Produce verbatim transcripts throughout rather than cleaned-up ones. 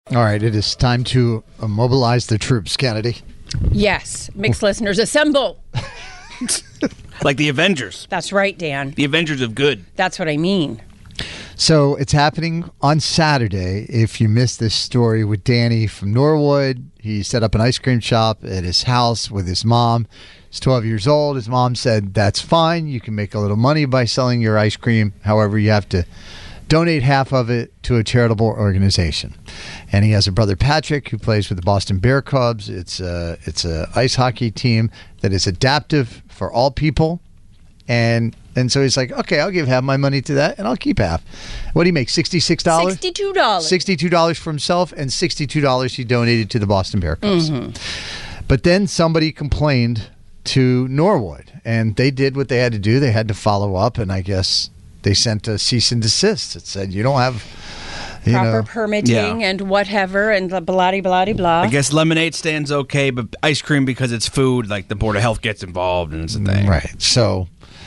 All right, it is time to mobilize the troops, Kennedy. Yes, mixed listeners assemble. Like the Avengers. That's right, Dan. The Avengers of good. That's what I mean. So it's happening on Saturday. If you missed this story with Danny from Norwood, he set up an ice cream shop at his house with his mom. He's twelve years old. His mom said, that's fine. You can make a little money by selling your ice cream. However, you have to donate half of it to a charitable organization. And he has a brother, Patrick, who plays with the Boston Bear Cubs. It's a, it's a ice hockey team that is adaptive for all people. And and so he's like, okay, I'll give half my money to that, and I'll keep half. What do you make, sixty-six dollars? sixty-two dollars. sixty-two dollars for himself, and sixty-two dollars he donated to the Boston Bear Cubs. Mm-hmm. But then somebody complained to Norwood, and they did what they had to do. They had to follow up, and I guess they sent a cease and desist. It said, you don't have... You proper know, permitting yeah. and whatever and blah, blah, blah, blah. I guess lemonade stands okay, but ice cream, because it's food, like the Board of Health gets involved and it's a thing. Right. So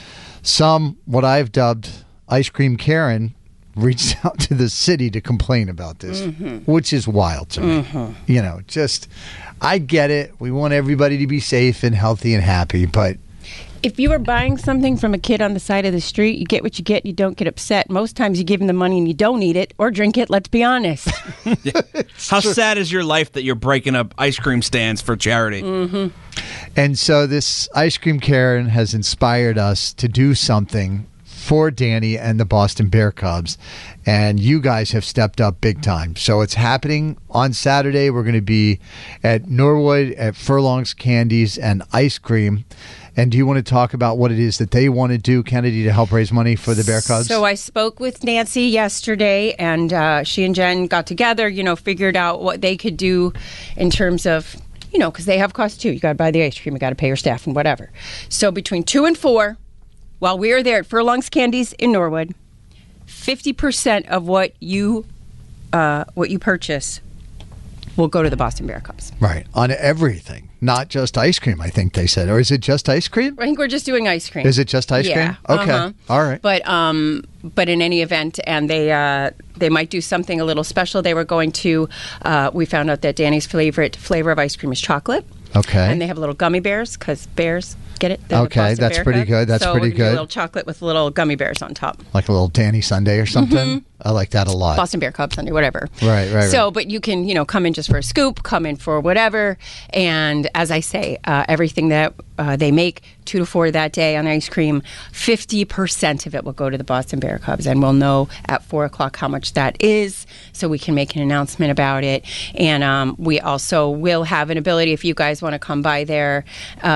some, what I've dubbed Ice Cream Karen, reached out to the city to complain about this, mm-hmm. which is wild to me. Mm-hmm. You know, just, I get it. We want everybody to be safe and healthy and happy, but if you are buying something from a kid on the side of the street, you get what you get, you don't get upset. Most times you give him the money and you don't eat it or drink it, let's be honest. Yeah. How true. Sad is your life that you're breaking up ice cream stands for charity? Mm-hmm. And so this Ice Cream Karen has inspired us to do something for Danny and the Boston Bear Cubs. And you guys have stepped up big time. So it's happening on Saturday. We're going to be at Norwood at Furlong's Candies and Ice Cream. And do you want to talk about what it is that they want to do, Kennedy, to help raise money for the Bear Cubs? So I spoke with Nancy yesterday, and uh, she and Jen got together, you know, figured out what they could do in terms of, you know, because they have costs too. You got to buy the ice cream, you got to pay your staff and whatever. So between two and four, while we are there at Furlong's Candies in Norwood, fifty percent of what you uh, what you purchase will go to the Boston Bear Cubs. Right. On everything. Not just ice cream, I think they said. Or is it just ice cream? I think we're just doing ice cream. Is it just ice yeah. cream? Okay. Uh-huh. All right. But um, but in any event, and they uh, they might do something a little special. They were going to, uh, we found out that Danny's favorite flavor of ice cream is chocolate. Okay. And they have little gummy bears, because bears, get it? They're okay, that's pretty Cub. good. That's so pretty good. A little chocolate with little gummy bears on top. Like a little Danny Sunday or something? Mm-hmm. I like that a lot. Boston Bear Cub Sunday, whatever. Right, right, So, right. but you can, you know, come in just for a scoop, come in for whatever. And as I say, uh, everything that uh, they make, two to four that day on ice cream, fifty percent of it will go to the Boston Bear Cubs. And we'll know at four o'clock how much that is, so we can make an announcement about it. And um, we also will have an ability, if you guys want to come by there,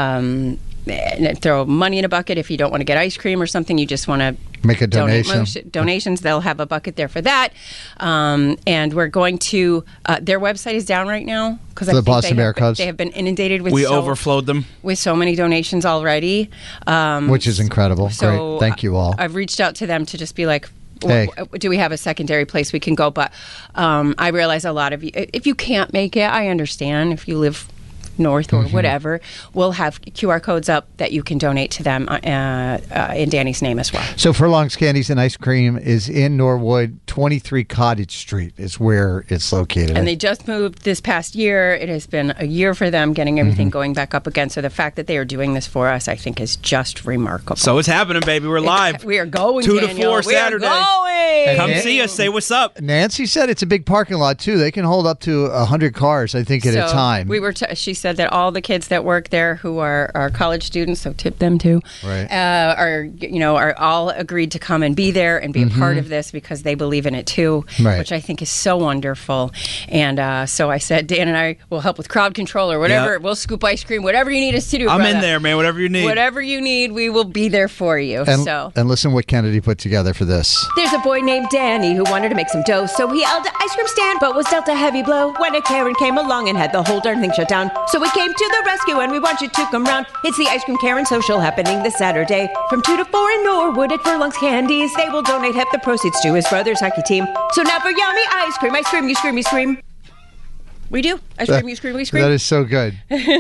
um, and throw money in a bucket if you don't want to get ice cream or something, you just want to make a donation. Donate donations, they'll have a bucket there for that. Um, and we're going to, uh, their website is down right now because I the think Boston they Bear have, Cubs. They have been inundated with We so, overflowed them with so many donations already, um, which is incredible. so Great, thank you all. I've reached out to them to just be like, Hey. do we have a secondary place we can go? But um, I realize a lot of you, if you can't make it, I understand. If you live north or mm-hmm. whatever, we'll have Q R codes up that you can donate to them uh, uh, in Danny's name as well. So Furlong's Candies and Ice Cream is in Norwood. twenty-three Cottage Street is where it's located. And they just moved this past year. It has been a year for them getting everything mm-hmm. going back up again. So the fact that they are doing this for us, I think, is just remarkable. So it's happening, baby. We're live. It's, we are going, Two Daniel. to four we Saturday. Are going. Come Nan- see us. Say what's up. Nancy said it's a big parking lot, too. They can hold up to one hundred cars, I think, at so a time. We were. T- she said that all the kids that work there who are, are college students, so tip them too, right. uh, are you know are all agreed to come and be there and be mm-hmm. a part of this because they believe in it too, right. which I think is so wonderful. And uh, so I said, Dan and I will help with crowd control or whatever. Yep. We'll scoop ice cream, whatever you need us to do. I'm brother. in there, man. Whatever you need. Whatever you need, we will be there for you. And, so and listen what Kennedy put together for this. There's a boy named Danny who wanted to make some dough, so he held an ice cream stand, but was dealt a heavy blow when a Karen came along and had the whole darn thing shut down. So we came to the rescue and we want you to come round. It's the Ice Cream Karen Social happening this Saturday from two to four in Norwood at Furlong's Candies. They will donate half the proceeds to his brother's hockey team. So now for yummy ice cream, ice cream, you scream, you scream. We do. Ice cream, you scream, we scream. That is so good.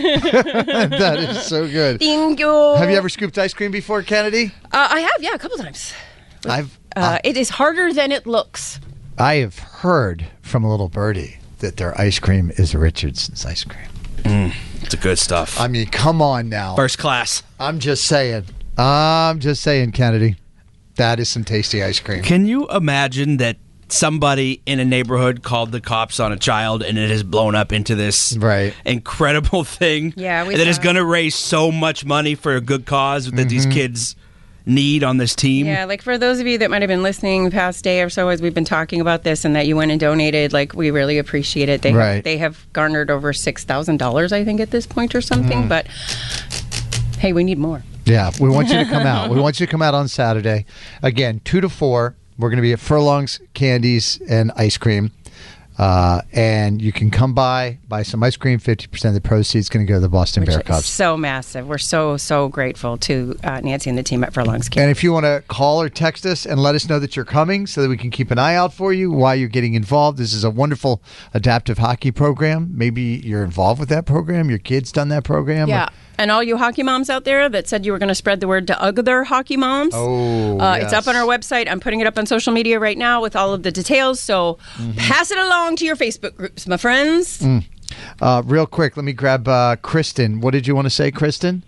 That is so good. Thank you. Have you ever scooped ice cream before, Kennedy? Uh, I have, yeah, a couple times. I've. Uh, it is harder than it looks. I have heard from a little birdie that their ice cream is Richardson's ice cream. Mm, it's a good stuff. I mean, come on now. First class. I'm just saying. I'm just saying, Kennedy. That is some tasty ice cream. Can you imagine that somebody in a neighborhood called the cops on a child and it has blown up into this right. incredible thing yeah, we that is it. going to raise so much money for a good cause that mm-hmm. these kids need on this team? Yeah, like for those of you that might have been listening the past day or so as we've been talking about this and that you went and donated, like we really appreciate it. They, right. have, they have garnered over six thousand dollars, I think, at this point or something. Mm. But hey, we need more. Yeah, we want you to come out. We want you to come out on Saturday. Again, two to four. We're going to be at Furlong's Candies and Ice Cream. Uh, and you can come by, buy some ice cream. fifty percent of the proceeds is going to go to the Boston Which Bear is Cubs. So massive. We're so, so grateful to uh, Nancy and the team at Furlong's Candies. And if you want to call or text us and let us know that you're coming so that we can keep an eye out for you while you're getting involved. This is a wonderful adaptive hockey program. Maybe you're involved with that program. Your kid's done that program. Yeah. Or, and all you hockey moms out there that said you were going to spread the word to other hockey moms. Oh, uh, yes. It's up on our website. I'm putting it up on social media right now with all of the details. So mm-hmm. pass it along to your Facebook groups, my friends. Mm. Uh, real quick, let me grab uh, Kristen. What did you want to say, Kristen?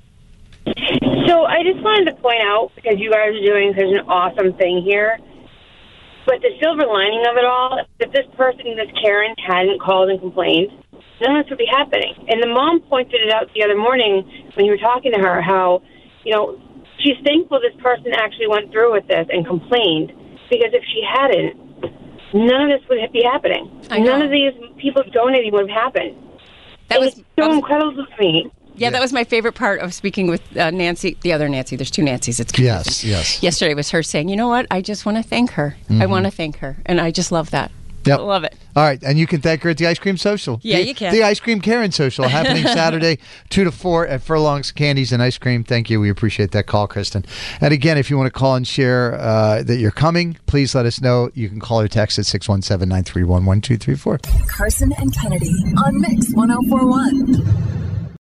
So I just wanted to point out, because you guys are doing such an awesome thing here, but the silver lining of it all, if this person, this Karen, hadn't called and complained, none of this would be happening. And the mom pointed it out the other morning when you were talking to her, how, you know, she's thankful this person actually went through with this and complained, because if she hadn't, none of this would be happening. None of these people donating would have happened. That and was it's so that was, incredible to me. Yeah, yeah, that was my favorite part of speaking with uh, Nancy, the other Nancy. There's two Nancys. It's confusing. Yes, yes. Yesterday was her saying, you know what? I just want to thank her. Mm-hmm. I want to thank her. And I just love that. Yep. I love it. All right, and you can thank her at the Ice Cream Social. Yeah, the, you can. The Ice Cream Karen Social happening Saturday, two to four at Furlong's Candies and Ice Cream. Thank you. We appreciate that call, Kristen. And again, if you want to call and share uh, that you're coming, please let us know. You can call or text at six one seven, nine three one, one two three four. Carson and Kennedy on Mix one oh four one.